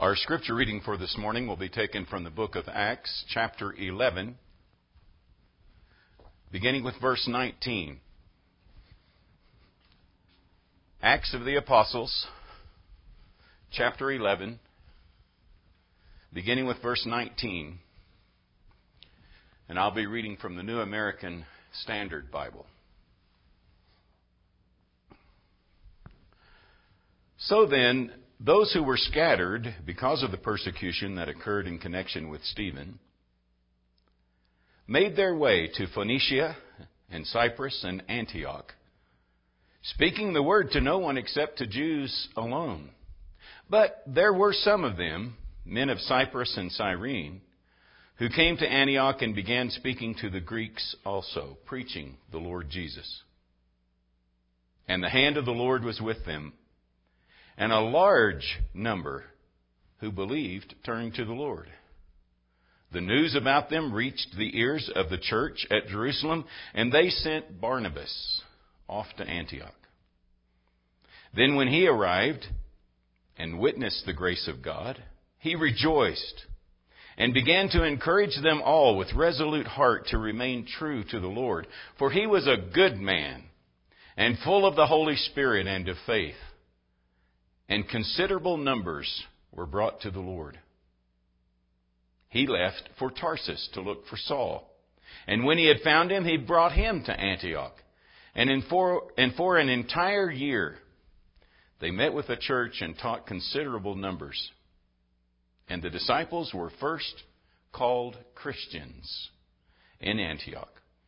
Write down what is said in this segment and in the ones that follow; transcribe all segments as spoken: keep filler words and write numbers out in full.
Our scripture reading for this morning will be taken from the book of Acts, chapter eleven, beginning with verse nineteen. Acts of the Apostles, chapter eleven, beginning with verse nineteen. And I'll be reading from the New American Standard Bible. So then, those who were scattered because of the persecution that occurred in connection with Stephen made their way to Phoenicia and Cyprus and Antioch, speaking the word to no one except to Jews alone. But there were some of them, men of Cyprus and Cyrene, who came to Antioch and began speaking to the Greeks also, preaching the Lord Jesus. And the hand of the Lord was with them, and a large number who believed turned to the Lord. The news about them reached the ears of the church at Jerusalem, and they sent Barnabas off to Antioch. Then when he arrived and witnessed the grace of God, he rejoiced and began to encourage them all with resolute heart to remain true to the Lord. For he was a good man and full of the Holy Spirit and of faith. And considerable numbers were brought to the Lord. He left for Tarsus to look for Saul. And when he had found him, he brought him to Antioch. And, in for, and for an entire year, they met with the church and taught considerable numbers. And the disciples were first called Christians in Antioch.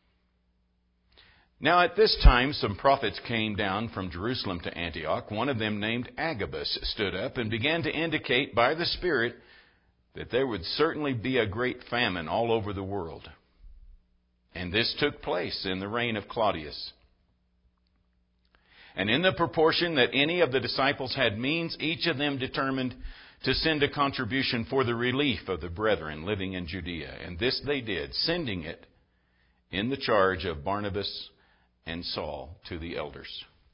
Now at this time some prophets came down from Jerusalem to Antioch. One of them, named Agabus, stood up and began to indicate by the Spirit that there would certainly be a great famine all over the world. And this took place in the reign of Claudius. And in the proportion that any of the disciples had means, each of them determined to send a contribution for the relief of the brethren living in Judea. And this they did, sending it in the charge of Barnabas and Saul to the elders.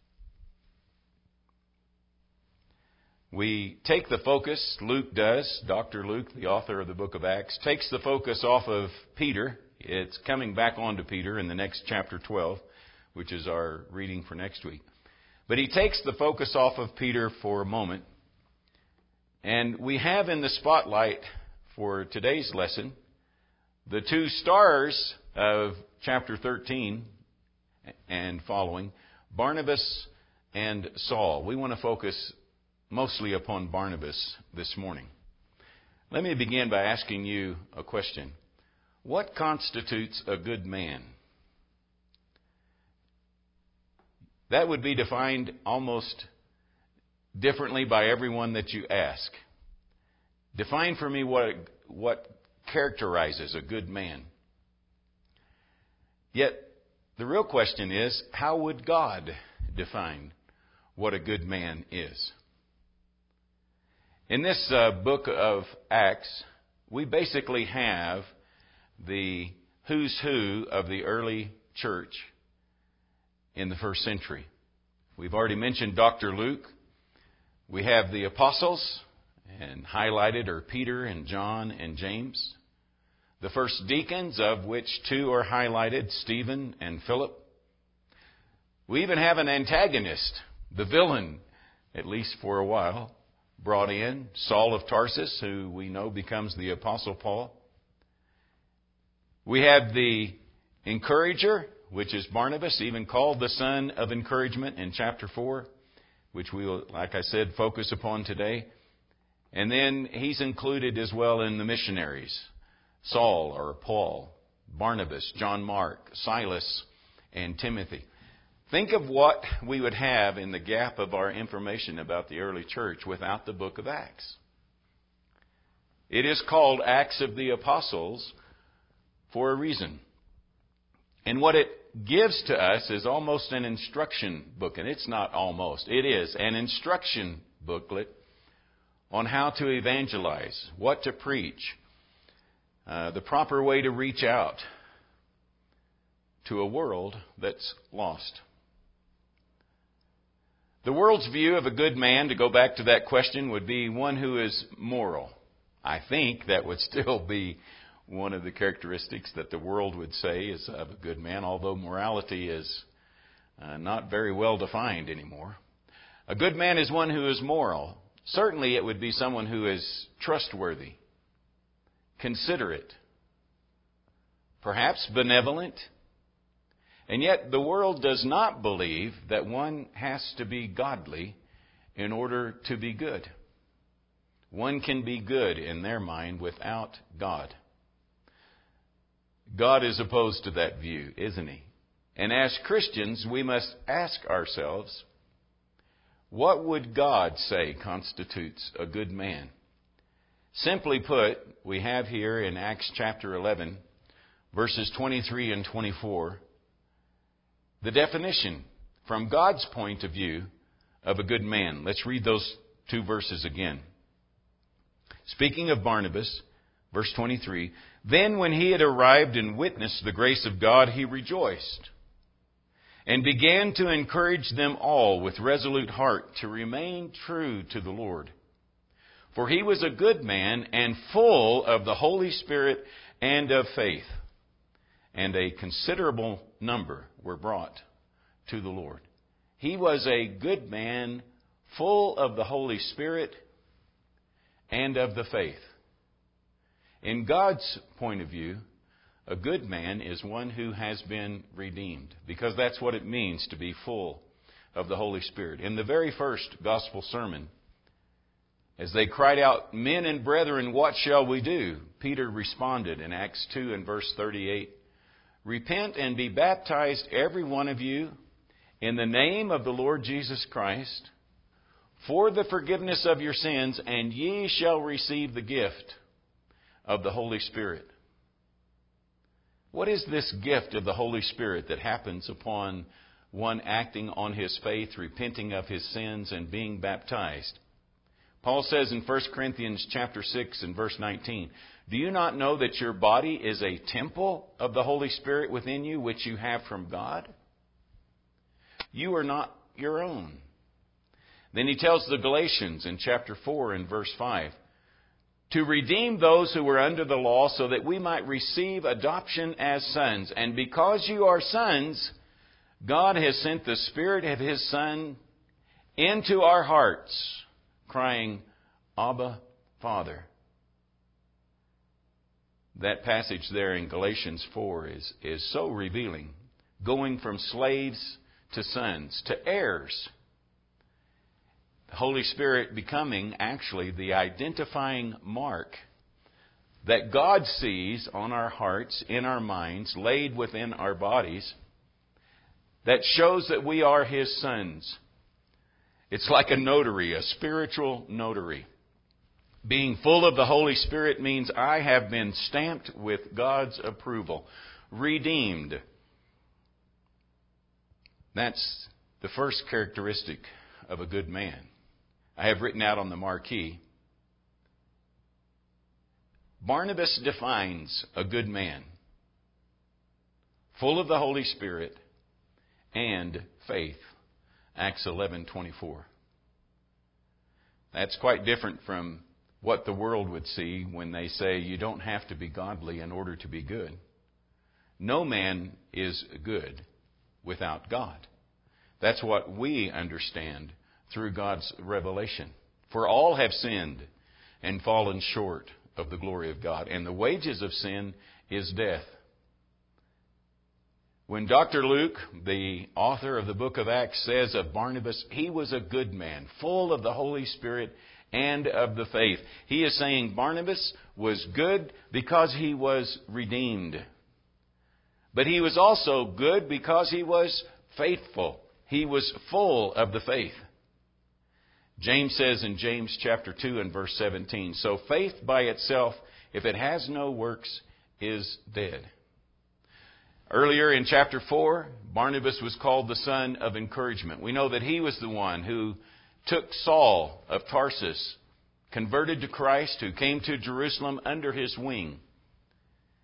We take the focus, Luke does, Doctor Luke, the author of the book of Acts, takes the focus off of Peter. It's coming back onto Peter in the next chapter twelve, which is our reading for next week. But he takes the focus off of Peter for a moment. And we have in the spotlight for today's lesson the two stars of chapter thirteen and following, Barnabas and Saul. We want to focus mostly upon Barnabas this morning. Let me begin by asking you a question. What constitutes a good man? That would be defined almost differently by everyone that you ask. Define for me what, what characterizes a good man. Yet, the real question is, how would God define what a good man is? In this uh, book of Acts, we basically have the who's who of the early church in the first century. We've already mentioned Doctor Luke. We have the apostles, and highlighted are Peter and John and James. The first deacons, of which two are highlighted, Stephen and Philip. We even have an antagonist, the villain, at least for a while, brought in, Saul of Tarsus, who we know becomes the Apostle Paul. We have the encourager, which is Barnabas, even called the son of encouragement in chapter four, which we will, like I said, focus upon today. And then he's included as well in the missionaries. Saul or Paul, Barnabas, John Mark, Silas, and Timothy. Think of what we would have in the gap of our information about the early church without the book of Acts. It is called Acts of the Apostles for a reason. And what it gives to us is almost an instruction book. And it's not almost. It is an instruction booklet on how to evangelize, what to preach, Uh, the proper way to reach out to a world that's lost. The world's view of a good man, to go back to that question, would be one who is moral. I think that would still be one of the characteristics that the world would say is of a good man, although morality is uh, not very well defined anymore. A good man is one who is moral. Certainly it would be someone who is trustworthy, considerate, perhaps benevolent. And yet the world does not believe that one has to be godly in order to be good. One can be good in their mind without God. God is opposed to that view, isn't he? And as Christians, we must ask ourselves, what would God say constitutes a good man? Simply put, we have here in Acts chapter eleven, verses twenty-three and twenty-four, the definition from God's point of view of a good man. Let's read those two verses again. Speaking of Barnabas, verse twenty-three, then when he had arrived and witnessed the grace of God, he rejoiced and began to encourage them all with resolute heart to remain true to the Lord. For he was a good man and full of the Holy Spirit and of faith. And a considerable number were brought to the Lord. He was a good man, full of the Holy Spirit and of the faith. In God's point of view, a good man is one who has been redeemed, because that's what it means to be full of the Holy Spirit. In the very first gospel sermon, as they cried out, men and brethren, what shall we do? Peter responded in Acts two and verse thirty-eight, repent and be baptized, every one of you, in the name of the Lord Jesus Christ, for the forgiveness of your sins, and ye shall receive the gift of the Holy Spirit. What is this gift of the Holy Spirit that happens upon one acting on his faith, repenting of his sins, and being baptized? Paul says in First Corinthians chapter six and verse nineteen, do you not know that your body is a temple of the Holy Spirit within you, which you have from God? You are not your own. Then he tells the Galatians in chapter four and verse five, to redeem those who were under the law so that we might receive adoption as sons. And because you are sons, God has sent the Spirit of His Son into our hearts, crying, Abba, Father. That passage there in Galatians four is, is so revealing. Going from slaves to sons, to heirs. The Holy Spirit becoming actually the identifying mark that God sees on our hearts, in our minds, laid within our bodies, that shows that we are His sons. It's like a notary, a spiritual notary. Being full of the Holy Spirit means I have been stamped with God's approval, redeemed. That's the first characteristic of a good man. I have written out on the marquee, Barnabas defines a good man, full of the Holy Spirit and faith. Acts eleven twenty-four. That's quite different from what the world would see when they say you don't have to be godly in order to be good. No man is good without God. That's what we understand through God's revelation. For all have sinned and fallen short of the glory of God, and the wages of sin is death. When Doctor Luke, the author of the book of Acts, says of Barnabas, he was a good man, full of the Holy Spirit and of the faith, he is saying Barnabas was good because he was redeemed. But he was also good because he was faithful. He was full of the faith. James says in James chapter two and verse seventeen, so faith by itself, if it has no works, is dead. Earlier in chapter four, Barnabas was called the son of encouragement. We know that he was the one who took Saul of Tarsus, converted to Christ, who came to Jerusalem under his wing.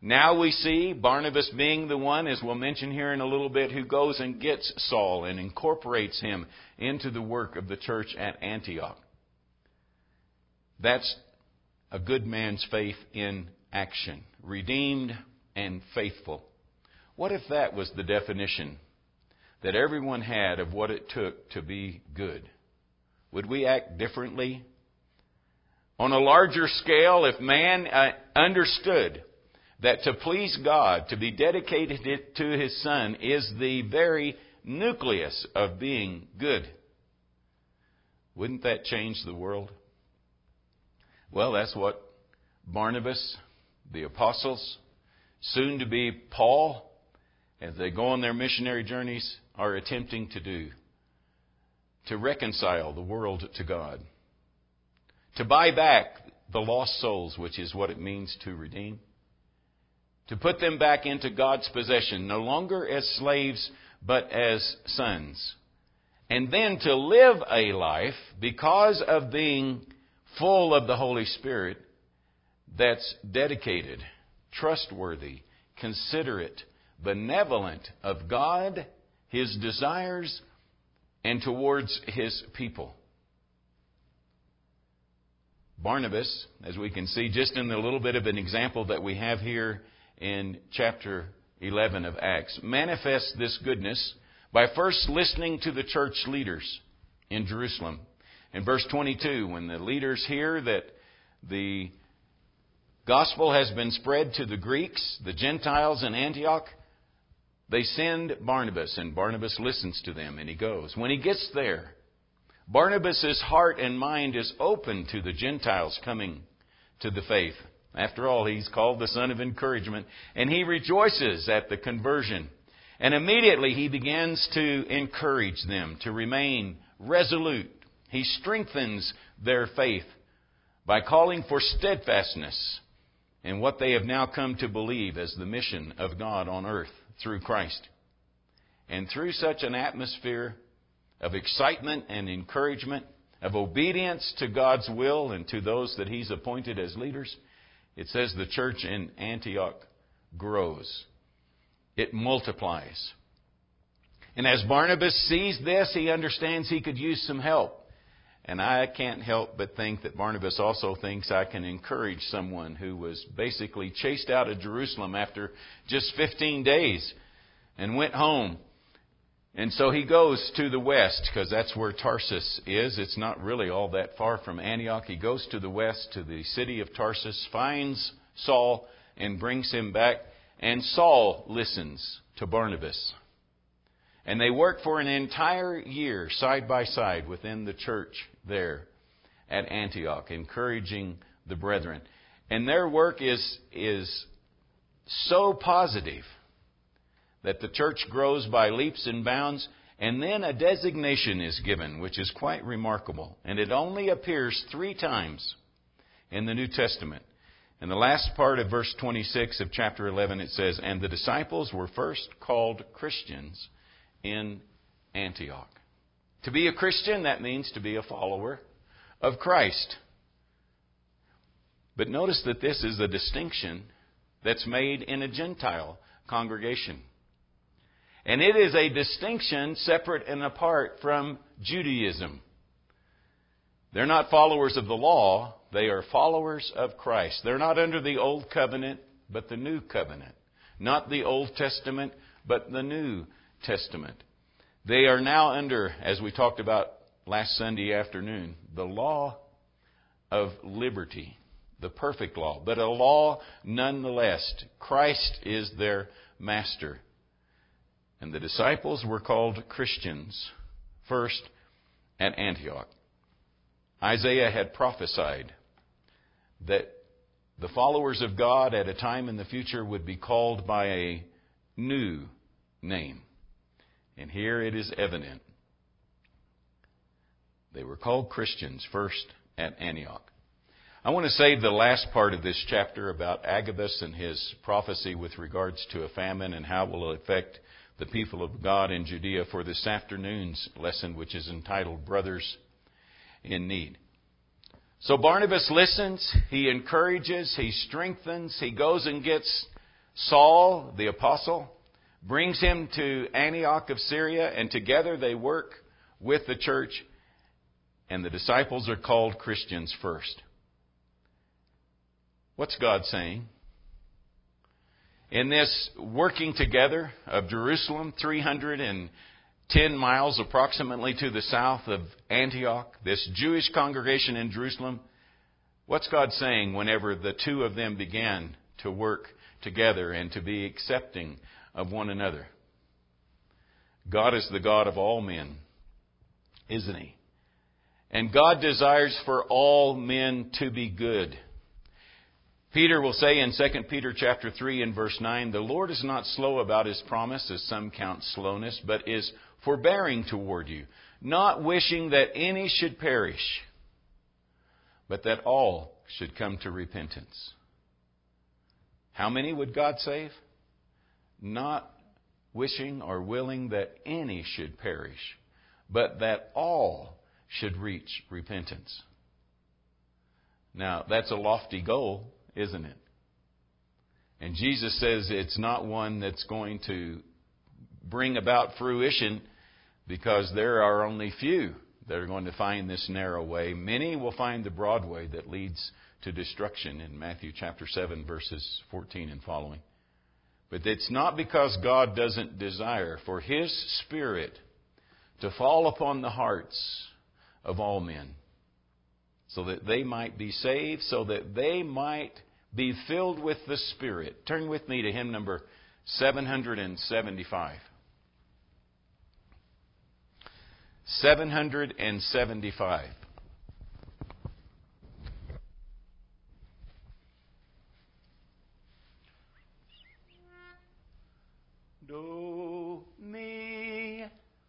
Now we see Barnabas being the one, as we'll mention here in a little bit, who goes and gets Saul and incorporates him into the work of the church at Antioch. That's a good man's faith in action. Redeemed and faithful. What if that was the definition that everyone had of what it took to be good? Would we act differently? On a larger scale, if man uh, understood that to please God, to be dedicated to His Son, is the very nucleus of being good, wouldn't that change the world? Well, that's what Barnabas, the apostles, soon to be Paul, as they go on their missionary journeys, are attempting to do. To reconcile the world to God. To buy back the lost souls, which is what it means to redeem. To put them back into God's possession, no longer as slaves, but as sons. And then to live a life, because of being full of the Holy Spirit, that's dedicated, trustworthy, considerate, benevolent of God, His desires, and towards His people. Barnabas, as we can see just in the little bit of an example that we have here in chapter eleven of Acts, manifests this goodness by first listening to the church leaders in Jerusalem. In verse twenty-two, when the leaders hear that the gospel has been spread to the Greeks, the Gentiles in Antioch, they send Barnabas, and Barnabas listens to them, and he goes. When he gets there, Barnabas' heart and mind is open to the Gentiles coming to the faith. After all, he's called the son of encouragement, and he rejoices at the conversion. And immediately he begins to encourage them to remain resolute. He strengthens their faith by calling for steadfastness in what they have now come to believe as the mission of God on earth through Christ. And through such an atmosphere of excitement and encouragement, of obedience to God's will and to those that He's appointed as leaders, it says the church in Antioch grows. It multiplies. And as Barnabas sees this, he understands he could use some help. And I can't help but think that Barnabas also thinks I can encourage someone who was basically chased out of Jerusalem after just fifteen days and went home. And so he goes to the west, because that's where Tarsus is. It's not really all that far from Antioch. He goes to the west, to the city of Tarsus, finds Saul, and brings him back. And Saul listens to Barnabas. And they work for an entire year, side by side, within the church there at Antioch, encouraging the brethren. And their work is, is so positive that the church grows by leaps and bounds, and then a designation is given, which is quite remarkable. And it only appears three times in the New Testament. In the last part of verse twenty-six of chapter eleven, it says, "And the disciples were first called Christians in Antioch." To be a Christian, that means to be a follower of Christ. But notice that this is a distinction that's made in a Gentile congregation. And it is a distinction separate and apart from Judaism. They're not followers of the law. They are followers of Christ. They're not under the Old Covenant, but the New Covenant. Not the Old Testament, but the New Testament. They are now under, as we talked about last Sunday afternoon, the law of liberty. The perfect law. But a law nonetheless. Christ is their master. And the disciples were called Christians first at Antioch. Isaiah had prophesied that the followers of God at a time in the future would be called by a new name. And here it is evident. They were called Christians first at Antioch. I want to save the last part of this chapter about Agabus and his prophecy with regards to a famine and how it will affect the people of God in Judea for this afternoon's lesson, which is entitled Brothers in Need. So Barnabas listens, he encourages, he strengthens, he goes and gets Saul, the apostle, brings him to Antioch of Syria, and together they work with the church, and the disciples are called Christians first. What's God saying? In this working together of Jerusalem, three hundred ten miles approximately to the south of Antioch, this Jewish congregation in Jerusalem, what's God saying whenever the two of them began to work together and to be accepting of one another? God is the God of all men, isn't He? And God desires for all men to be good. Peter will say in Second Peter chapter three and verse nine, "The Lord is not slow about His promise, as some count slowness, but is forbearing toward you, not wishing that any should perish, but that all should come to repentance." How many would God save? Not wishing or willing that any should perish, but that all should reach repentance. Now, that's a lofty goal, isn't it? And Jesus says it's not one that's going to bring about fruition, because there are only few that are going to find this narrow way. Many will find the broad way that leads to destruction in Matthew chapter seven, verses fourteen and following. But it's not because God doesn't desire for His Spirit to fall upon the hearts of all men, so that they might be saved, so that they might be filled with the Spirit. Turn with me to hymn number seven seventy-five. seven seventy-five. Do me,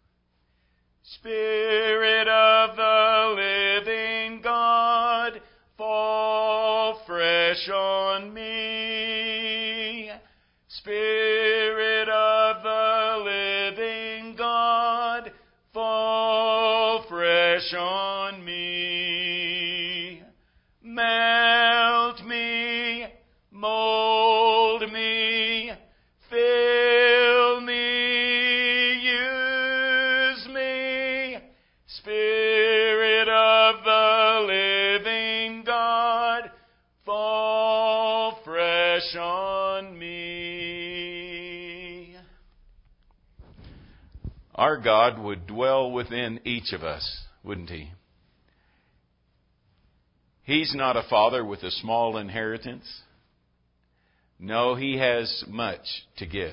Spirit of the living God, fall fresh on me. Spirit of the living God, fall fresh on me. Melt me, mold me, fill me, use me. Spirit of the living God, fall fresh on me. Our God would dwell within each of us, wouldn't He? He's not a father with a small inheritance. No, He has much to give.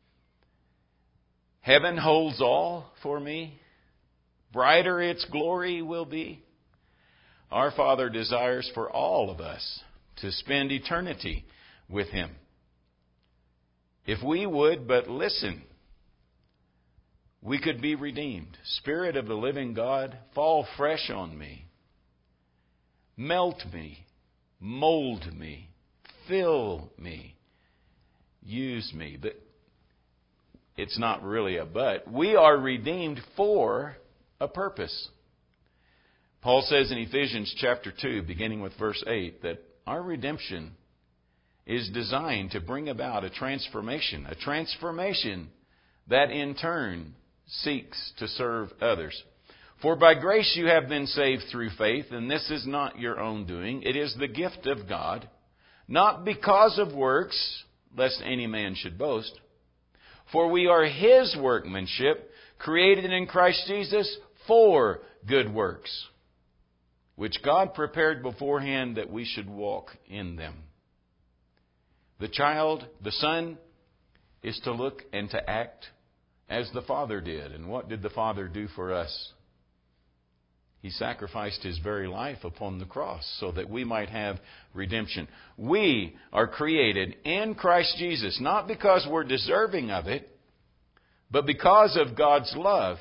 Heaven holds all for me. Brighter its glory will be. Our Father desires for all of us to spend eternity with Him. If we would but listen, we could be redeemed. Spirit of the living God, fall fresh on me. Melt me, mold me, fill me, use me. But it's not really a but. We are redeemed for a purpose. Paul says in Ephesians chapter two, beginning with verse eight, that our redemption is designed to bring about a transformation, a transformation that in turn seeks to serve others. For by grace you have been saved through faith, and this is not your own doing. It is the gift of God, not because of works, lest any man should boast. For we are His workmanship, created in Christ Jesus for good works, which God prepared beforehand that we should walk in them. The child, the son, is to look and to act as the Father did. And what did the Father do for us? He sacrificed His very life upon the cross so that we might have redemption. We are created in Christ Jesus, not because we're deserving of it, but because of God's love,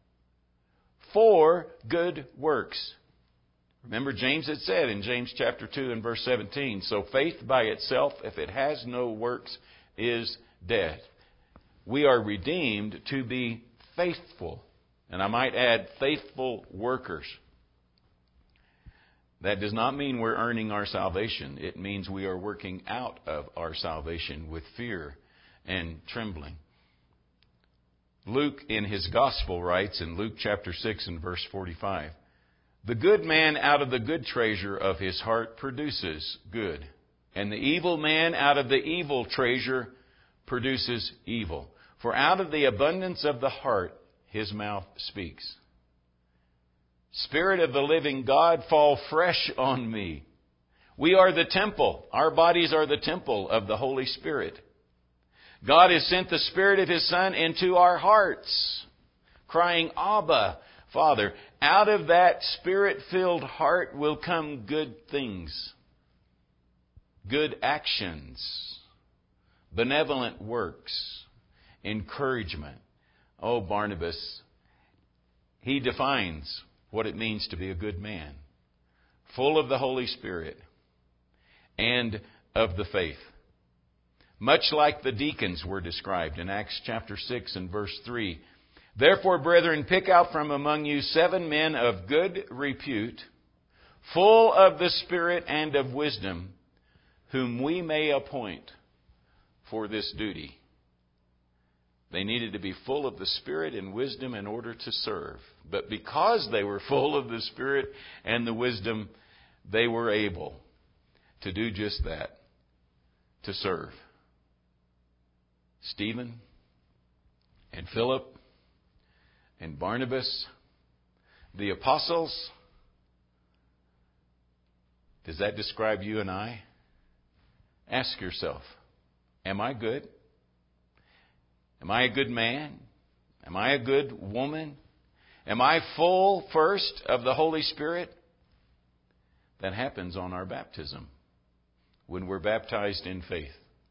for good works. Remember, James had said in James chapter two and verse seventeen, so faith by itself, if it has no works, is dead. We are redeemed to be faithful. And I might add, faithful workers. That does not mean we're earning our salvation. It means we are working out of our salvation with fear and trembling. Luke in his gospel writes in Luke chapter six and verse forty-five, "The good man out of the good treasure of his heart produces good, and the evil man out of the evil treasure produces evil. For out of the abundance of the heart his mouth speaks." Spirit of the living God, fall fresh on me. We are the temple. Our bodies are the temple of the Holy Spirit. God has sent the Spirit of His Son into our hearts, crying, "Abba, Father." Out of that Spirit-filled heart will come good things, good actions, benevolent works, encouragement. Oh, Barnabas, he defines what it means to be a good man, full of the Holy Spirit and of the faith. Much like the deacons were described in Acts chapter six and verse three. "Therefore, brethren, pick out from among you seven men of good repute, full of the Spirit and of wisdom, whom we may appoint for this duty." They needed to be full of the Spirit and wisdom in order to serve. But because they were full of the Spirit and the wisdom, they were able to do just that, to serve. Stephen and Philip and Barnabas, the apostles. Does that describe you and I? Ask yourself, am I good? Am I a good man? Am I a good woman? Am I full first of the Holy Spirit? That happens on our baptism, when we're baptized in faith.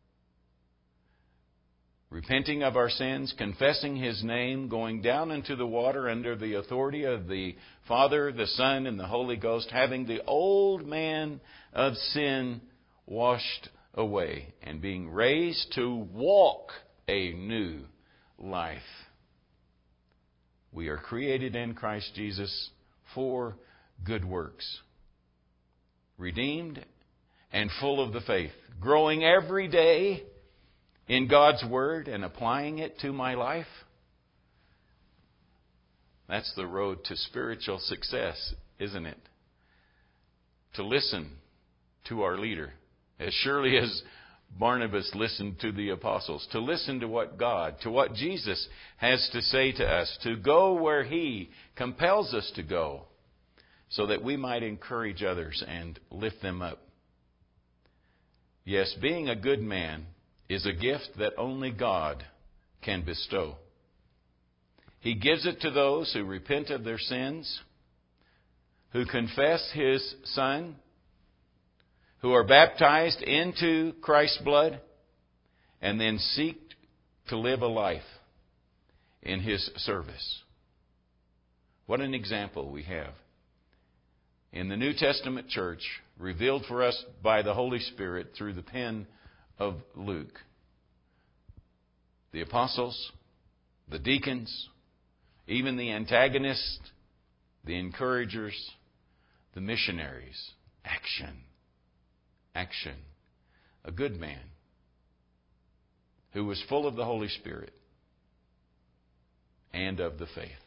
Repenting of our sins, confessing His name, going down into the water under the authority of the Father, the Son, and the Holy Ghost, having the old man of sin washed away, and being raised to walk a new life. We are created in Christ Jesus for good works. Redeemed and full of the faith. Growing every day in God's Word and applying it to my life. That's the road to spiritual success, isn't it? To listen to our leader. As surely as Barnabas listened to the apostles, to listen to what God, to what Jesus has to say to us, to go where He compels us to go, so that we might encourage others and lift them up. Yes, being a good man is a gift that only God can bestow. He gives it to those who repent of their sins, who confess His Son, who are baptized into Christ's blood, and then seek to live a life in His service. What an example we have in the New Testament church, revealed for us by the Holy Spirit through the pen of Luke. The apostles, the deacons, even the antagonists, the encouragers, the missionaries. Action. Action. A good man who was full of the Holy Spirit and of the faith.